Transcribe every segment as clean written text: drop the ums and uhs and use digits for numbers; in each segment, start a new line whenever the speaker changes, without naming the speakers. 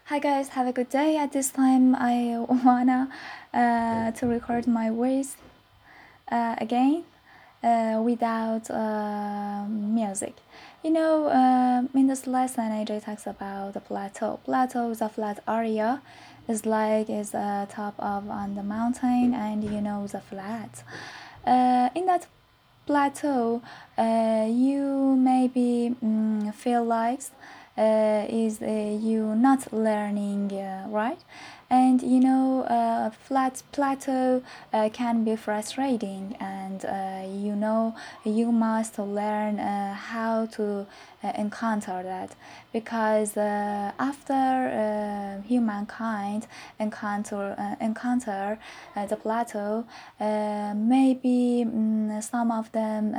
Hi guys, have a good day. At this time, I wanna to record my voice again without music. In this lesson, AJ talks about the plateau. Plateau is a flat area. It's like it's top of on the mountain, and the flat. In that plateau, you maybe feel like is you not learning right, and flat plateau can be frustrating, and you must learn how to encounter that, because after humankind encounter the plateau, maybe some of them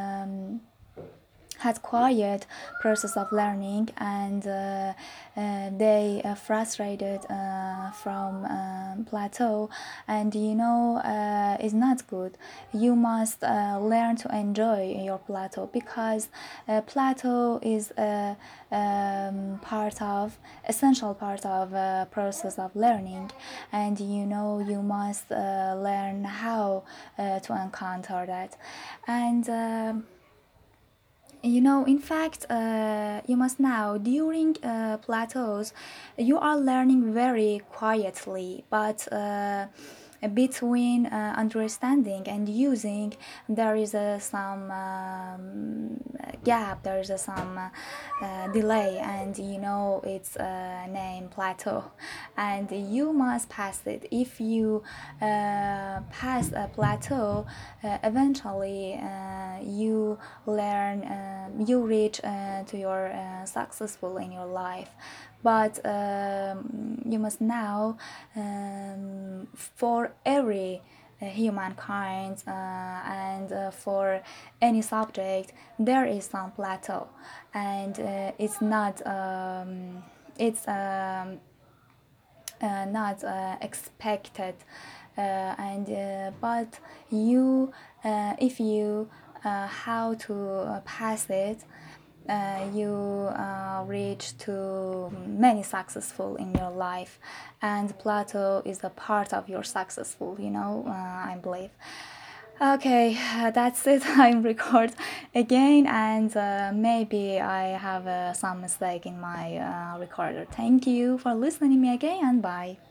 had quiet process of learning, and they frustrated from plateau, and is not good. You must learn to enjoy your plateau, because plateau is a part of essential part of process of learning, and you must learn how to encounter that, and in fact, you must know during plateaus, you are learning very quietly, but between understanding and using, there is some gap, there is some delay, and it's named plateau, and you must pass it. If you pass a plateau, eventually you learn, you reach to your successful in your life. But you must know, for every humankind, and for any subject, there is some plateau, and it's not expected, and but you if you how to pass it, you reach to many successful in your life, and plateau is a part of your successful, I believe. Okay, that's it. I'm record again, and maybe I have some mistake in my recorder. Thank you for listening me again, and bye.